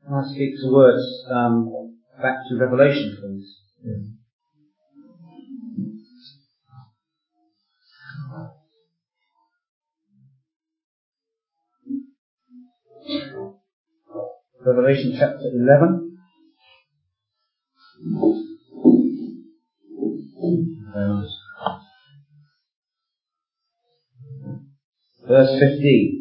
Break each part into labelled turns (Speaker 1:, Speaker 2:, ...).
Speaker 1: I speak the words back to Revelation, please. Revelation chapter 11. Verse 15.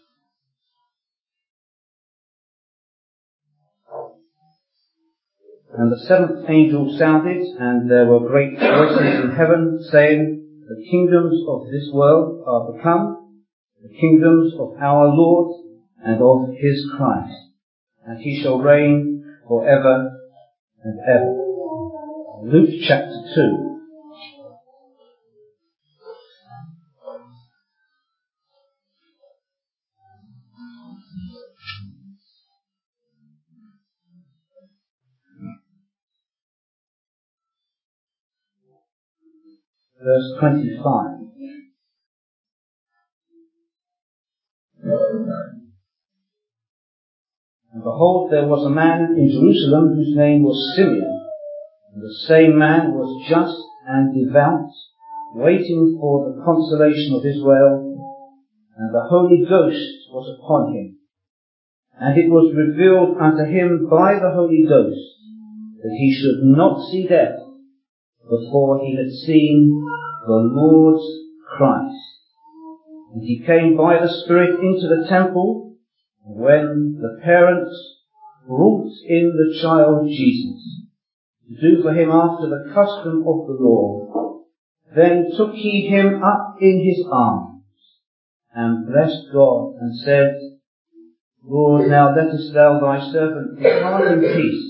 Speaker 1: And the seventh angel sounded, and there were great voices in heaven, saying, the kingdoms of this world are become the kingdoms of our Lord and of his Christ, and he shall reign forever and ever. Luke chapter 2. Verse 25. And behold, there was a man in Jerusalem whose name was Simeon, and the same man was just and devout, waiting for the consolation of Israel, and the Holy Ghost was upon him. And it was revealed unto him by the Holy Ghost that he should not see death before he had seen the Lord's Christ. And he came by the Spirit into the temple, when the parents brought in the child Jesus, to do for him after the custom of the law. Then took he him up in his arms, and blessed God, and said, Lord, now lettest thou thy servant depart in peace.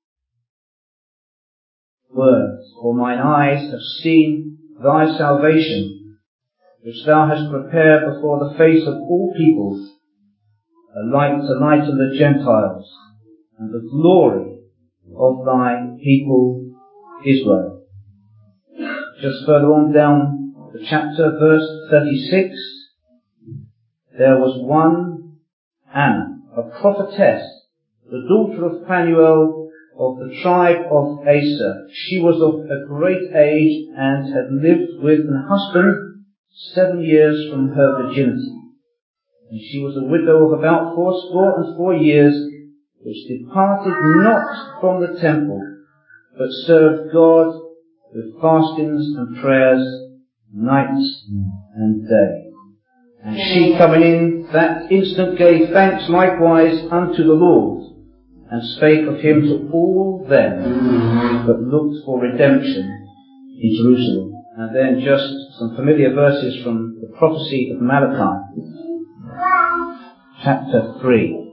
Speaker 1: Words, for mine eyes have seen thy salvation, which thou hast prepared before the face of all peoples, a light to lighten the Gentiles, and the glory of thy people Israel. Just further on down the chapter, verse 36, there was one Anna, a prophetess, the daughter of Phanuel, of the tribe of Aser. She was of a great age, and had lived with an husband 7 years from her virginity. And she was a widow of about 84 years, which departed not from the temple, but served God with fastings and prayers night and day. And she coming in that instant gave thanks likewise unto the Lord, and spake of him to all them that looked for redemption in Jerusalem. And then just some familiar verses from the prophecy of Malachi, chapter 3.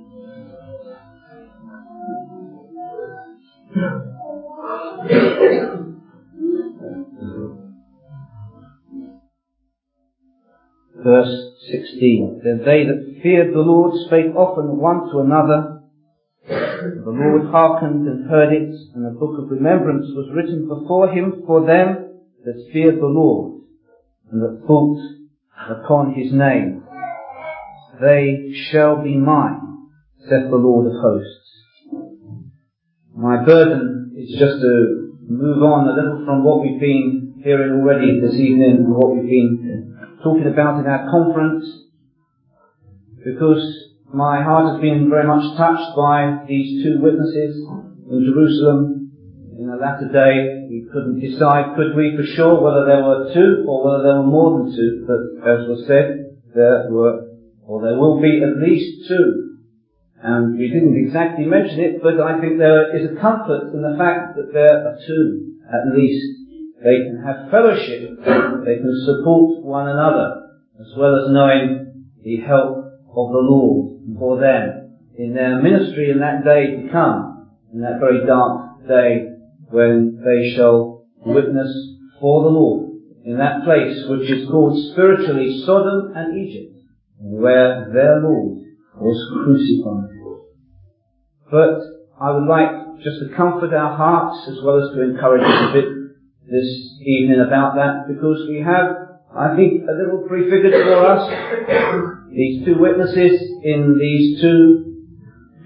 Speaker 1: Verse 16. Then they that feared the Lord spake often one to another. The Lord hearkened and heard it, and a book of remembrance was written before him for them that feared the Lord, and that thought upon his name. They shall be mine, saith the Lord of hosts. My burden is just to move on a little from what we've been hearing already this evening, and what we've been talking about in our conference, because my heart has been very much touched by these two witnesses in Jerusalem in the latter day. We couldn't decide, could we, for sure, whether there were two or whether there were more than two. But as was said, there were, or there will be at least two. And we didn't exactly mention it, but I think there is a comfort in the fact that there are two, at least. They can have fellowship, they can support one another, as well as knowing the help of the Lord for them in their ministry in that day to come, in that very dark day when they shall witness for the Lord in that place which is called spiritually Sodom and Egypt, where their Lord was crucified. But I would like just to comfort our hearts as well as to encourage us a bit this evening about that, because we have, I think, a little prefigured for us these two witnesses in these two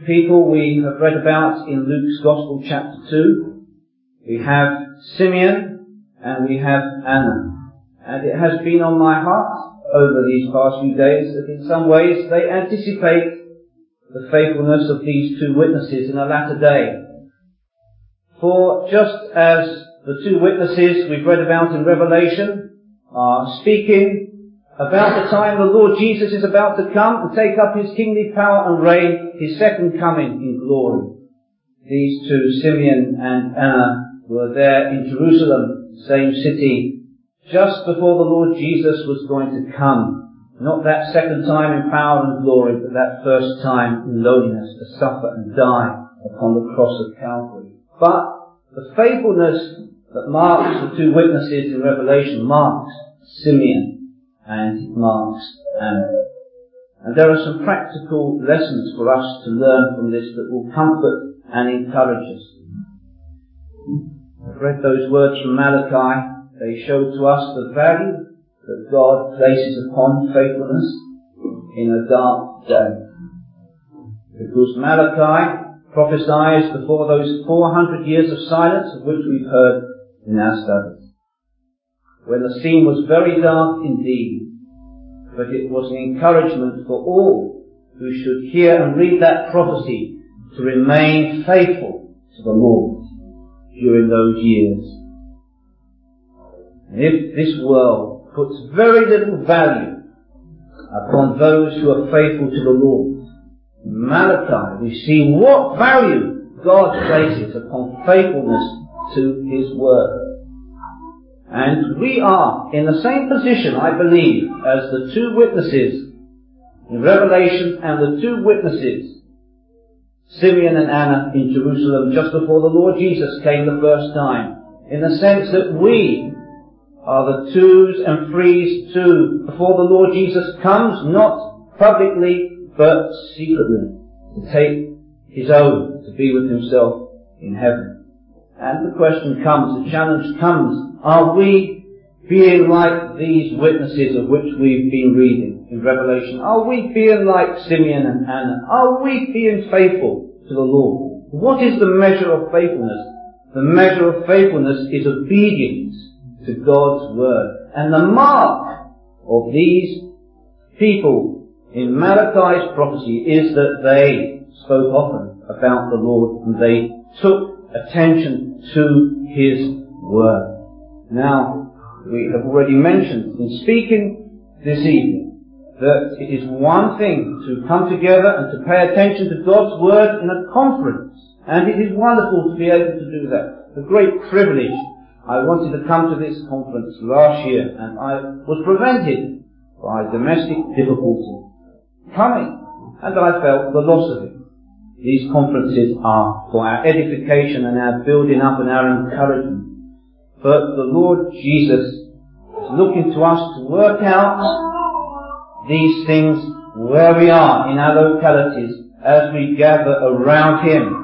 Speaker 1: people we have read about in Luke's Gospel chapter 2. We have Simeon and we have Anna. And it has been on my heart over these past few days that in some ways they anticipate the faithfulness of these two witnesses in a latter day. For just as the two witnesses we've read about in Revelation are speaking about the time the Lord Jesus is about to come and take up his kingly power and reign, his second coming in glory. These two, Simeon and Anna, were there in Jerusalem, same city, just before the Lord Jesus was going to come. Not that second time in power and glory, but that first time in lowliness to suffer and die upon the cross of Calvary. But the faithfulness that marks the two witnesses in Revelation marks Simeon and it marks Anna. And there are some practical lessons for us to learn from this that will comfort and encourage us. I've read those words from Malachi. They show to us the value that God places upon faithfulness in a dark day. Because Malachi prophesies before those 400 years of silence of which we've heard in our studies, when the scene was very dark indeed, but it was an encouragement for all who should hear and read that prophecy to remain faithful to the Lord during those years. And if this world puts very little value upon those who are faithful to the Lord, in Malachi we see what value God places upon faithfulness to His Word. And we are in the same position, I believe, as the two witnesses in Revelation and the two witnesses, Simeon and Anna, in Jerusalem just before the Lord Jesus came the first time, in the sense that we are the twos and threes too before the Lord Jesus comes, not publicly but secretly, to take His own to be with Himself in heaven. And the question comes, the challenge comes, are we being like these witnesses of which we've been reading in Revelation? Are we being like Simeon and Anna? Are we being faithful to the Lord? What is the measure of faithfulness? The measure of faithfulness is obedience to God's Word. And the mark of these people in Malachi's prophecy is that they spoke often about the Lord and they took attention to His Word. Now, we have already mentioned in speaking this evening that it is one thing to come together and to pay attention to God's Word in a conference. And it is wonderful to be able to do that. It's a great privilege. I wanted to come to this conference last year and I was prevented by domestic difficulty coming, and I felt the loss of it. These conferences are for our edification and our building up and our encouragement. But the Lord Jesus is looking to us to work out these things where we are in our localities as we gather around Him.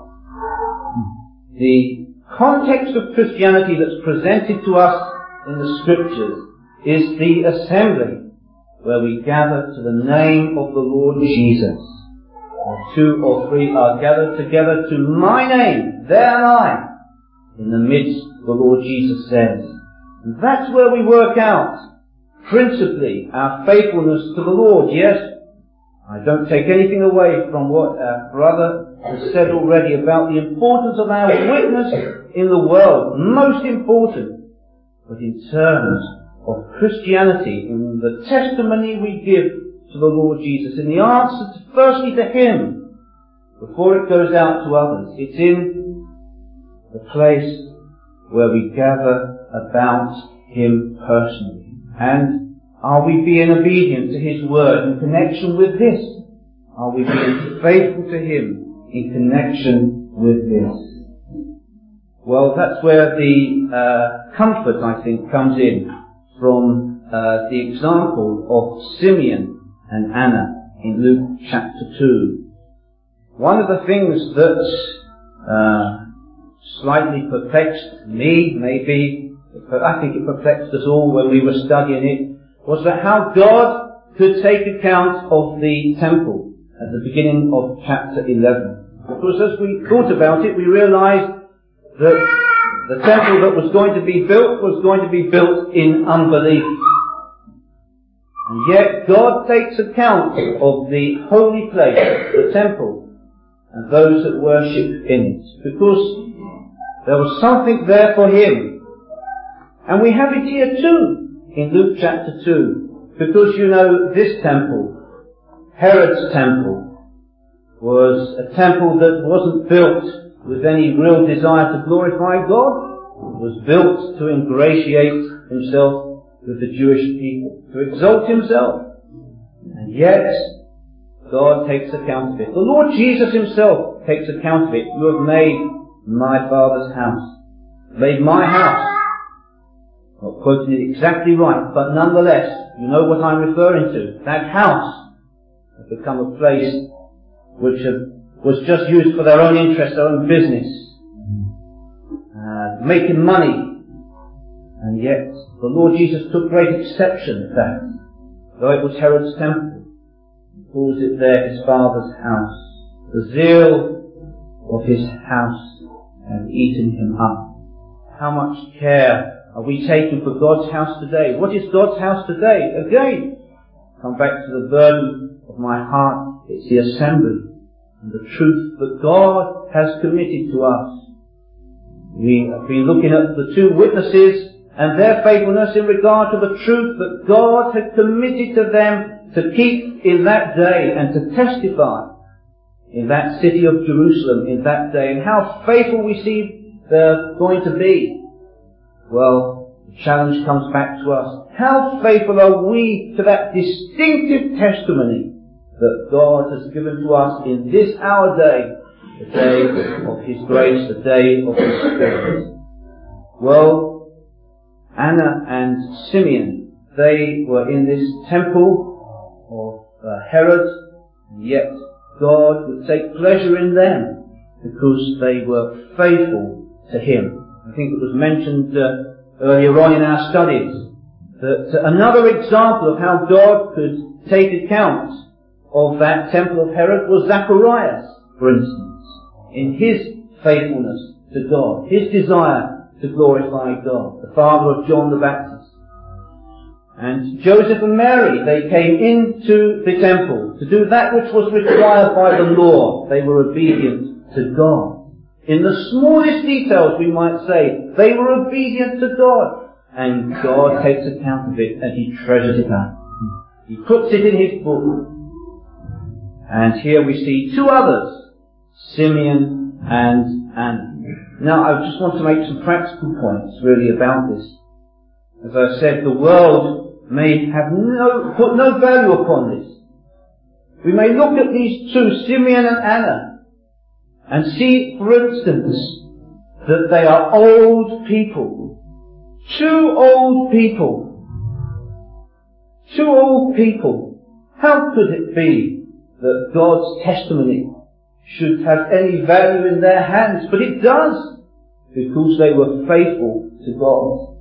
Speaker 1: The context of Christianity that's presented to us in the Scriptures is the assembly where we gather to the name of the Lord Jesus. Where 2 or 3 are gathered together to my name, there am I in the midst, the Lord Jesus says. And that's where we work out principally our faithfulness to the Lord. Yes, I don't take anything away from what our brother has said already about the importance of our witness in the world, most important. But in terms of Christianity, in the testimony we give to the Lord Jesus, in the answer firstly to Him, before it goes out to others, it's in the place where we gather about Him personally. And are we being obedient to His Word in connection with this? Are we being faithful to Him in connection with this? Well, that's where the comfort, I think, comes in from the example of Simeon and Anna in Luke chapter 2. One of the things that slightly perplexed me, maybe, I think it perplexed us all when we were studying it, was that how God could take account of the temple at the beginning of chapter 11. Because as we thought about it, we realized that the temple that was going to be built in unbelief. And yet God takes account of the holy place, the temple, and those that worship in it. Because there was something there for him. And we have it here too, in Luke chapter 2. Because you know, this temple, Herod's temple, was a temple that wasn't built with any real desire to glorify God. It was built to ingratiate himself with the Jewish people, to exalt himself. And yet, God takes account of it. The Lord Jesus himself takes account of it. You have made my Father's house, made my house. Not quoting it exactly right, but nonetheless, you know what I'm referring to. That house has become a place which was just used for their own interest, their own business, making money. And yet, the Lord Jesus took great exception to that. Though it was Herod's temple, he calls it there his Father's house. The zeal of his house has eaten him up. How much care are we taking for God's house today? What is God's house today? Again, come back to the burden of my heart. It's the assembly and the truth that God has committed to us. We have been looking at the two witnesses and their faithfulness in regard to the truth that God had committed to them to keep in that day and to testify in that city of Jerusalem in that day, and how faithful we see they're going to be. Well, the challenge comes back to us. How faithful are we to that distinctive testimony that God has given to us in this our day, the day of His grace, the day of His Spirit? Well, Anna and Simeon, they were in this temple of Herod, and yet God would take pleasure in them because they were faithful to Him. I think it was mentioned earlier on in our studies that another example of how God could take account of that temple of Herod was Zacharias, for instance, in his faithfulness to God, his desire to glorify God, the father of John the Baptist. And Joseph and Mary, they came into the temple to do that which was required by the law. They were obedient to God. In the smallest details, we might say, they were obedient to God. And God takes account of it and He treasures it up. He puts it in His book. And here we see two others, Simeon and Anna. Now, I just want to make some practical points really about this. As I said, the world may have put no value upon this. We may look at these two, Simeon and Anna, and see, for instance, that they are old people. Two old people. Two old people. How could it be that God's testimony should have any value in their hands? But it does, because they were faithful to God.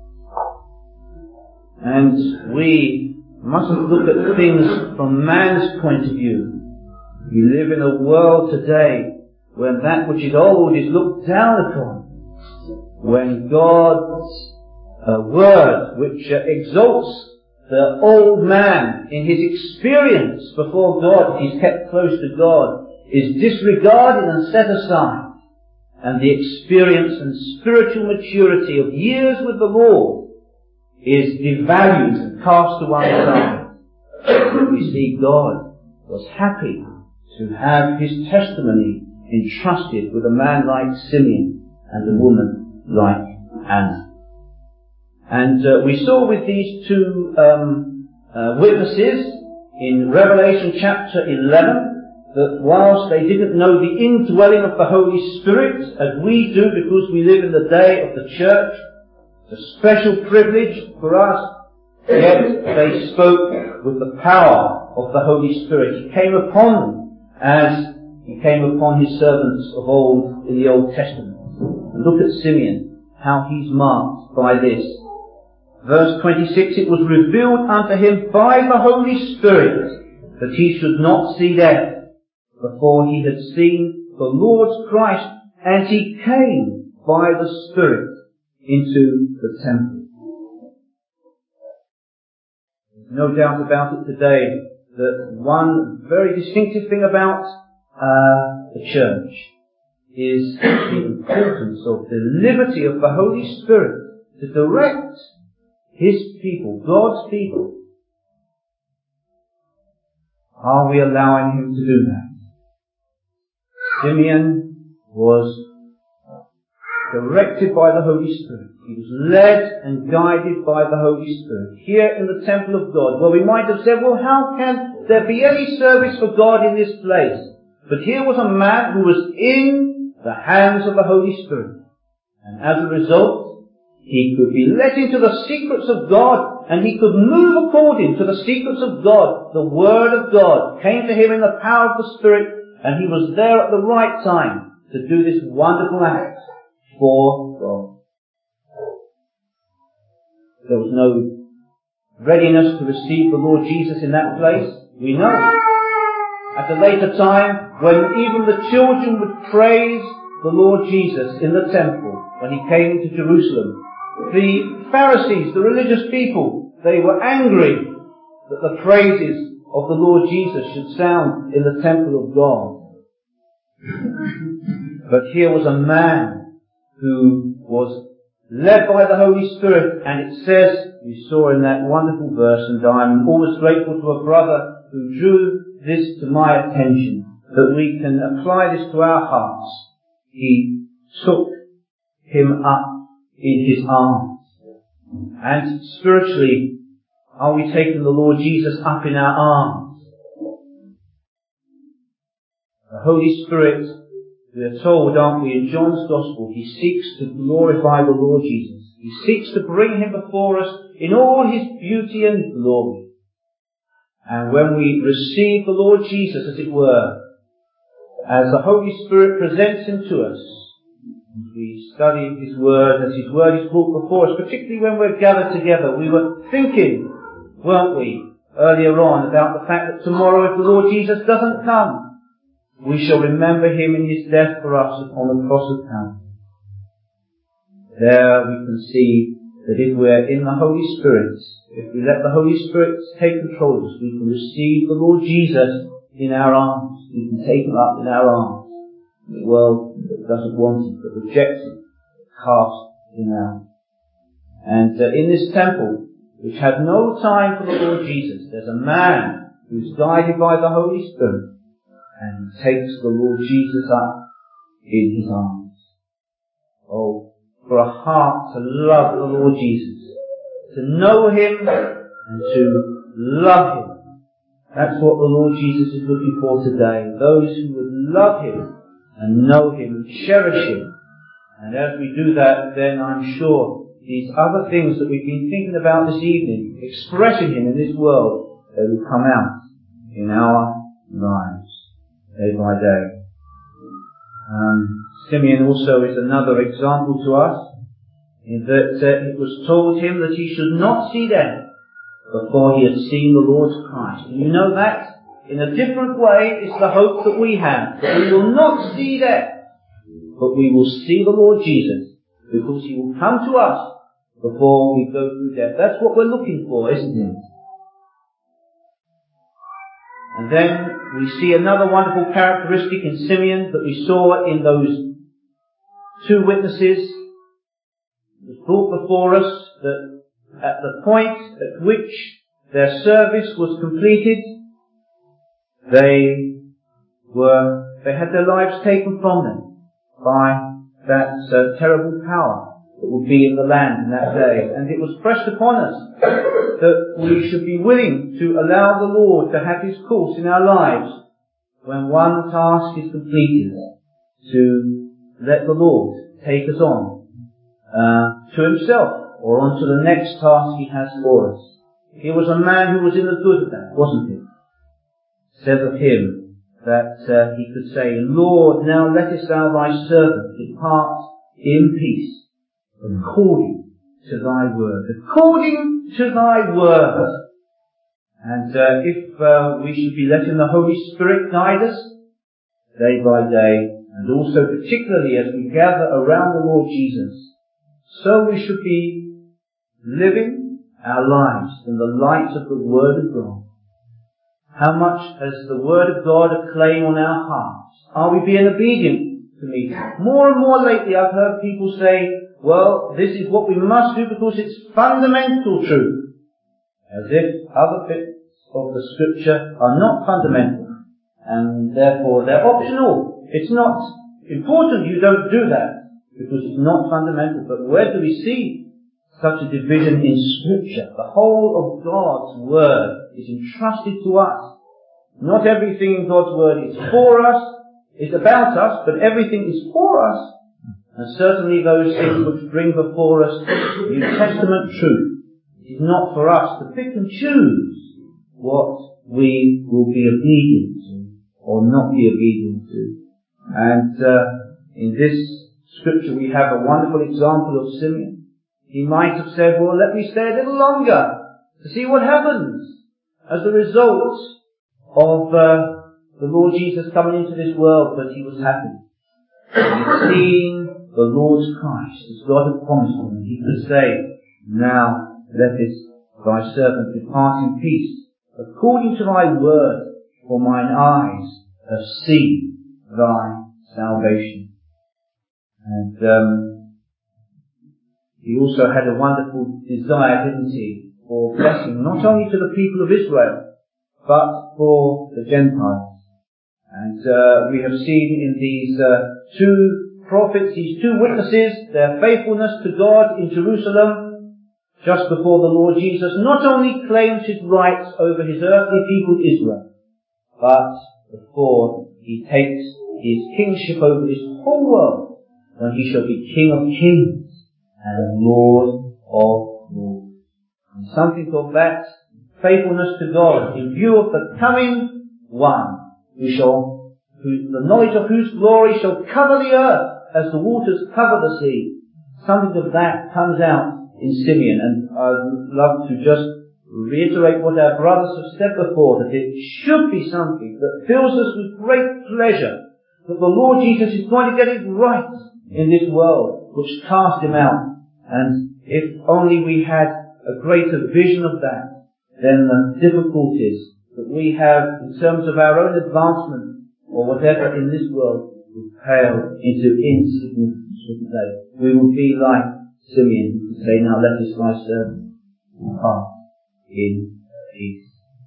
Speaker 1: And we mustn't look at things from man's point of view. We live in a world today when that which is old is looked down upon. When God's word, which exalts the old man in his experience before God, if he's kept close to God, is disregarded and set aside, and the experience and spiritual maturity of years with the Lord is devalued and cast to one side. We see God was happy to have His testimony entrusted with a man like Simeon and a woman like Anna. And we saw with these two witnesses in Revelation chapter 11 that whilst they didn't know the indwelling of the Holy Spirit, as we do because we live in the day of the church, it's a special privilege for us, yet they spoke with the power of the Holy Spirit. He came upon them as He came upon His servants of old in the Old Testament. And look at Simeon, how he's marked by this. Verse 26, it was revealed unto him by the Holy Spirit that he should not see death before he had seen the Lord's Christ, and he came by the Spirit into the temple. There's no doubt about it today that one very distinctive thing about the church is the importance of the liberty of the Holy Spirit to direct His people, God's people. Are we allowing Him to do that? Simeon was directed by the Holy Spirit. He was led and guided by the Holy Spirit. Here in the temple of God, well, we might have said, well, how can there be any service for God in this place? But here was a man who was in the hands of the Holy Spirit. And as a result, he could be let into the secrets of God, and he could move according to the secrets of God. The Word of God came to him in the power of the Spirit, and he was there at the right time to do this wonderful act for God. There was no readiness to receive the Lord Jesus in that place. We know. At a later time, when even the children would praise the Lord Jesus in the temple, when He came into Jerusalem, the Pharisees, the religious people, they were angry that the praises of the Lord Jesus should sound in the temple of God. But here was a man who was led by the Holy Spirit, and it says, we saw in that wonderful verse, and I'm always grateful to a brother who drew this to my attention, that we can apply this to our hearts. He took him up in His arms. And spiritually, are we taking the Lord Jesus up in our arms? The Holy Spirit, we are told, aren't we, in John's Gospel, He seeks to glorify the Lord Jesus. He seeks to bring Him before us in all His beauty and glory. And when we receive the Lord Jesus, as it were, as the Holy Spirit presents Him to us, we study His Word, as His Word is brought before us, particularly when we're gathered together. We were thinking, weren't we, earlier on, about the fact that tomorrow, if the Lord Jesus doesn't come, we shall remember Him in His death for us upon the cross of Calvary. There we can see that if we're in the Holy Spirit, if we let the Holy Spirit take control of us, we can receive the Lord Jesus in our arms. We can take Him up in our arms. The world that doesn't want Him, that rejects Him, cast Him out. And in this temple, which had no time for the Lord Jesus, there's a man who's guided by the Holy Spirit, and he takes the Lord Jesus up in his arms. Oh, for a heart to love the Lord Jesus, to know Him and to love Him. That's what the Lord Jesus is looking for today. Those who would love Him and know Him and cherish Him. And as we do that, then I'm sure these other things that we've been thinking about this evening, expressing Him in this world, they will come out in our lives day by day. Simeon also is another example to us, in that it was told him that he should not see death before he had seen the Lord's Christ. And you know that, in a different way, is the hope that we have, that we will not see death, but we will see the Lord Jesus, because He will come to us before we go through death. That's what we're looking for, isn't it? And then we see another wonderful characteristic in Simeon that we saw in those two witnesses. It was brought before us that at the point at which their service was completed, they had their lives taken from them by that terrible power that would be in the land in that day. And it was pressed upon us that we should be willing to allow the Lord to have His course in our lives when one task is completed, to let the Lord take us on to Himself or on to the next task He has for us. He was a man who was in the good of that, wasn't he? It says of him that he could say, Lord, now lettest Thou Thy servant depart in peace, according to Thy word. According to Thy word. And if we should be letting the Holy Spirit guide us, day by day, and also particularly as we gather around the Lord Jesus. So we should be living our lives in the light of the Word of God. How much has the Word of God a claim on our hearts? Are we being obedient to me? More and more lately I've heard people say, well, this is what we must do because it's fundamental truth. As if other bits of the Scripture are not fundamental, and therefore they're optional. It's not important you don't do that, because it's not fundamental. But where do we see such a division in Scripture? The whole of God's Word is entrusted to us. Not everything in God's Word is for us, is about us, but everything is for us. And certainly those things which bring before us New Testament truth. It is not for us to pick and choose what we will be obedient to or not be obedient to. And in this Scripture we have a wonderful example of Simeon. He might have said, well, let me stay a little longer to see what happens as a result of the Lord Jesus coming into this world, but he was happy. He had seen the Lord's Christ as God had promised him, and he could say, now let thy servant depart in peace, according to thy word, for mine eyes have seen thy salvation. And he also had a wonderful desire, didn't he, for blessing, not only to the people of Israel, but for the Gentiles. And we have seen in these two prophets, these two witnesses, their faithfulness to God in Jerusalem, just before the Lord Jesus not only claims his rights over his earthly people Israel, but before he takes his kingship over this whole world, when he shall be King of kings and Lord of lords. And something of that faithfulness to God in view of the coming one, the knowledge of whose glory shall cover the earth as the waters cover the sea. Something of that comes out in Simeon, and I'd love to just reiterate what our brothers have said before, that it should be something that fills us with great pleasure, that the Lord Jesus is going to get it right in this world which cast him out. And if only we had a greater vision of that, then the difficulties that we have in terms of our own advancement or whatever in this world would pale into insignificance, wouldn't they? We would be like Simeon, who could say, now let us thy servant depart in peace.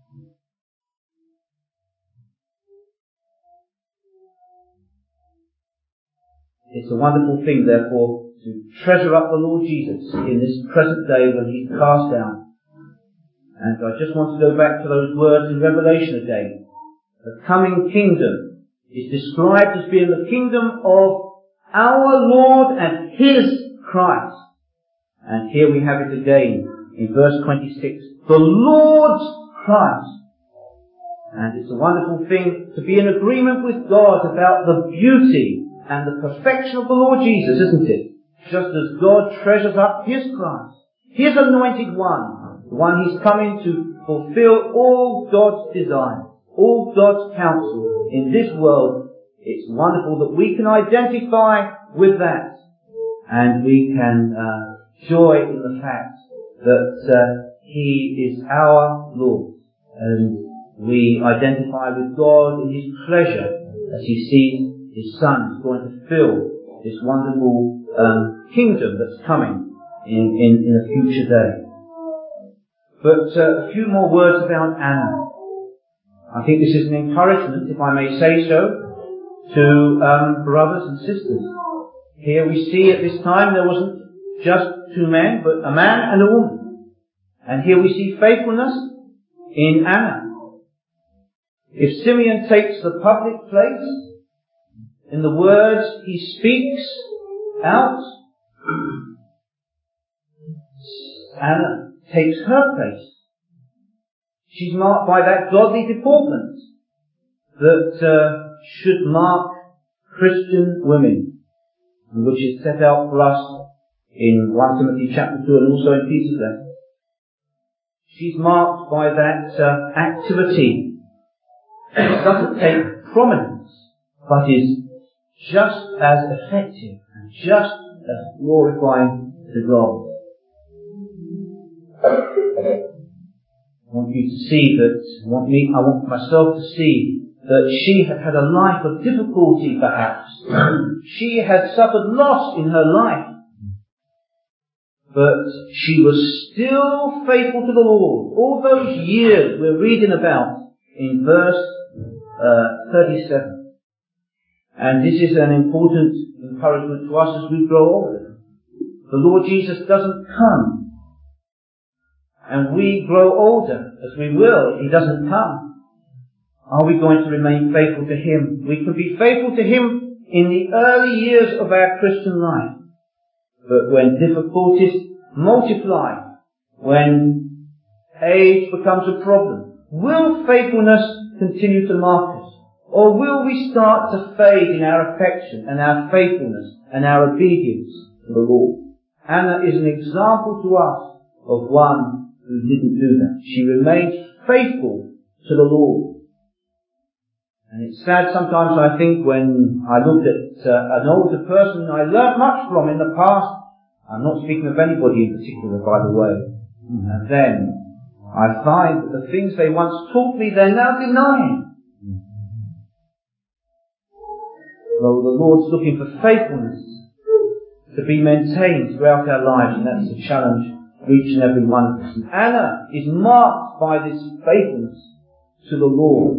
Speaker 1: It's a wonderful thing, therefore, to treasure up the Lord Jesus in this present day when he's cast down. And I just want to go back to those words in Revelation again. The coming kingdom is described as being the kingdom of our Lord and his Christ. And here we have it again in verse 26. The Lord's Christ. And it's a wonderful thing to be in agreement with God about the beauty and the perfection of the Lord Jesus, isn't it? Just as God treasures up his Christ, his anointed one, the one he's coming to fulfill all God's desires, all God's counsel in this world. It's wonderful that we can identify with that, and we can joy in the fact that he is our Lord, and we identify with God in his pleasure as he sees his Son is going to fill this wonderful kingdom that's coming in a future day. But a few more words about Anna. I think this is an encouragement, if I may say so, to brothers and sisters. Here we see at this time there wasn't just two men, but a man and a woman. And here we see faithfulness in Anna. If Simeon takes the public place in the words he speaks out, Anna takes her place. She's marked by that godly deportment that should mark Christian women, which is set out for us in 1 Timothy chapter 2 and also in Peter's letter. She's marked by that activity. She doesn't take prominence but is just as effective and just as glorifying to God. I want you to see that, I want myself to see that she had had a life of difficulty perhaps. She had suffered loss in her life. But she was still faithful to the Lord. All those years we're reading about in verse 37. And this is an important encouragement to us as we grow older. The Lord Jesus doesn't come and we grow older, as we will, if He doesn't come. Are we going to remain faithful to Him? We can be faithful to Him in the early years of our Christian life. But when difficulties multiply, when age becomes a problem, will faithfulness continue to mark us? Or will we start to fade in our affection and our faithfulness and our obedience to the Lord? Anna is an example to us of one who didn't do that. She remained faithful to the Lord. And it's sad sometimes, I think, when I looked at an older person I learnt much from in the past. I'm not speaking of anybody in particular, by the way. And then I find that the things they once taught me, they're now denying. Though the Lord's looking for faithfulness to be maintained throughout our lives, and that's the challenge for each and every one of us. And Anna is marked by this faithfulness to the Lord.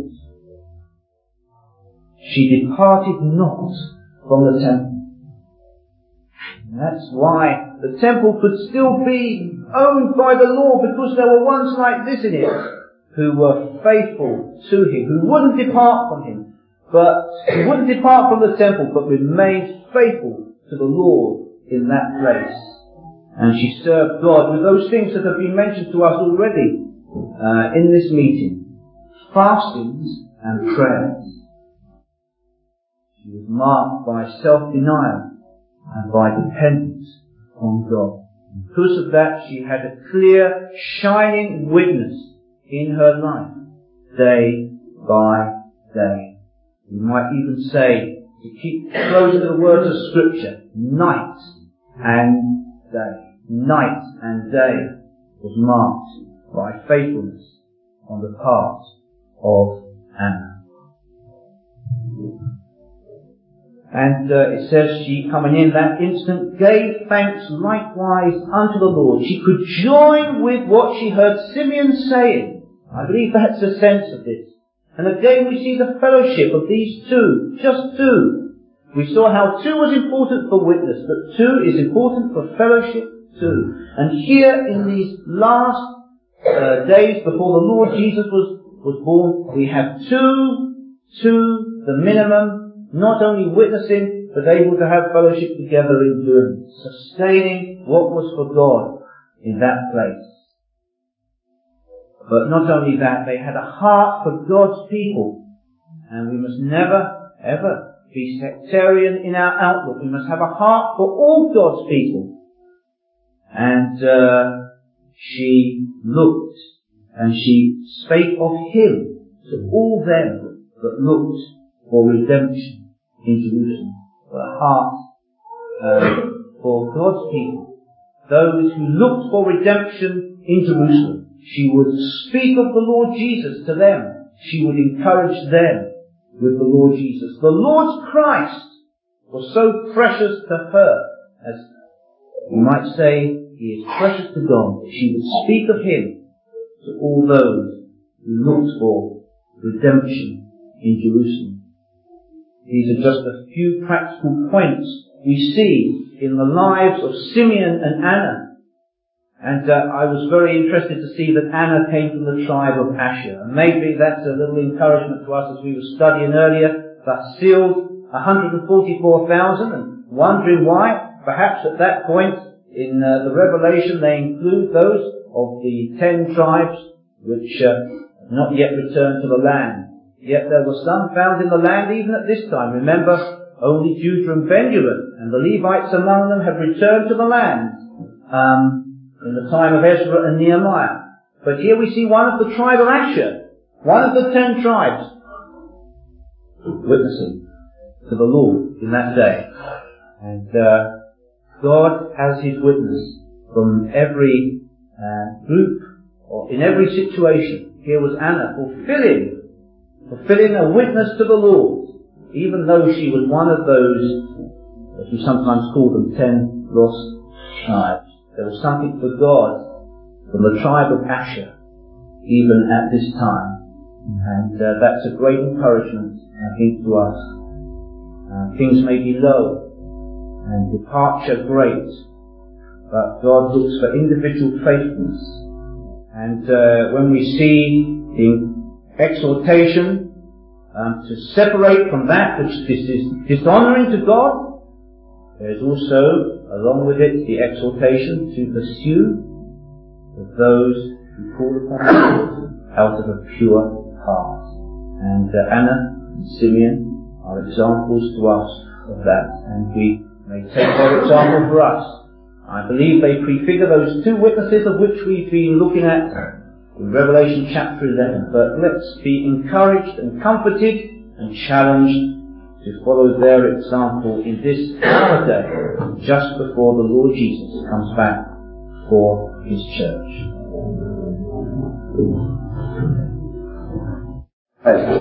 Speaker 1: She departed not from the temple. And that's why the temple could still be owned by the Lord, because there were ones like this in it who were faithful to Him, who wouldn't depart from Him, who wouldn't depart from the temple, but remained faithful to the Lord in that place. And she served God with those things that have been mentioned to us already in this meeting: fastings and prayers. She was marked by self-denial and by dependence on God. Because of that, she had a clear, shining witness in her life, day by day. We might even say, to keep close to the words of Scripture, night and day. Night and day was marked by faithfulness on the part of Anna. And it says she, coming in that instant, gave thanks likewise unto the Lord. She could join with what she heard Simeon saying. I believe that's the sense of this. And again we see the fellowship of these two, just two. We saw how two was important for witness, but two is important for fellowship too. And here in these last days before the Lord Jesus was born, we have two, the minimum, not only witnessing, but able to have fellowship together in doing, sustaining what was for God in that place. But not only that, they had a heart for God's people. And we must never, ever be sectarian in our outlook. We must have a heart for all God's people. And she looked and she spake of Him to all them that looked for redemption in Jerusalem. A heart for God's people. Those who looked for redemption in Jerusalem. She would speak of the Lord Jesus to them. She would encourage them with the Lord Jesus. The Lord's Christ was so precious to her, as we might say, He is precious to God. She would speak of Him to all those who looked for redemption in Jerusalem. These are just a few practical points we see in the lives of Simeon and Anna. And I was very interested to see that Anna came from the tribe of Asher. And maybe that's a little encouragement to us as we were studying earlier, that sealed 144,000 and wondering why. Perhaps at that point in the Revelation they include those of the 10 tribes which not yet returned to the land. Yet there were some found in the land even at this time. Remember, only Judah and Benjamin and the Levites among them have returned to the land in the time of Ezra and Nehemiah. But here we see one of the tribe of Asher, one of the 10 tribes, witnessing. to the Lord in that day. And God has His witness from every group or in every situation. Here was Anna fulfilling a witness to the Lord, even though she was one of those, as we sometimes call them, 10 lost tribes. There was something for God from the tribe of Asher, even at this time. And that's a great encouragement, I think, to us. Things may be low and departure great, but God looks for individual faithfulness. And when we see the exhortation to separate from that which is dishonouring to God, there's also, along with it, the exhortation to pursue those who call upon the Lord out of a pure heart. And Anna and Simeon are examples to us of that, and we may take their example for us. I believe they prefigure those two witnesses of which we've been looking at in Revelation chapter 11. But let's be encouraged and comforted and challenged to follow their example in this our day, just before the Lord Jesus comes back for His church.